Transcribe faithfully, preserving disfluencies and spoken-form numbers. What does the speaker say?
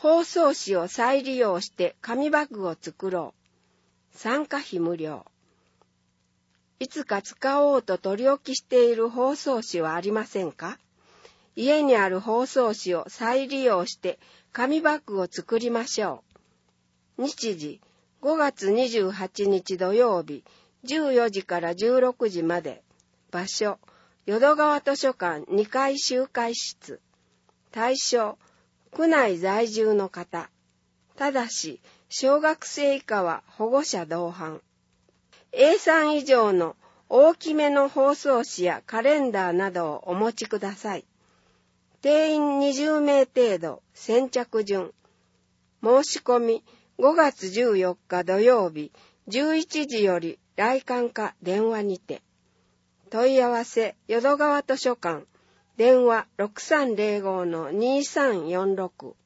包装紙を再利用して紙バッグを作ろう。参加費無料。いつか使おうと取り置きしている包装紙はありませんか？家にある包装紙を再利用して紙バッグを作りましょう。日時、ごがつにじゅうはちにち土曜日、じゅうよじからじゅうろくじまで。場所、淀川図書館にかい集会室。対象、区内在住の方。ただし、小学生以下は保護者同伴。エーさん 以上の大きめの包装紙やカレンダーなどをお持ちください。定員にじゅうめい程度、先着順。申し込み、ごがつじゅうよっか土曜日、じゅういちじより来館か電話にて。問い合わせ、淀川図書館、電話ろくさんぜろごのにさんよんろく。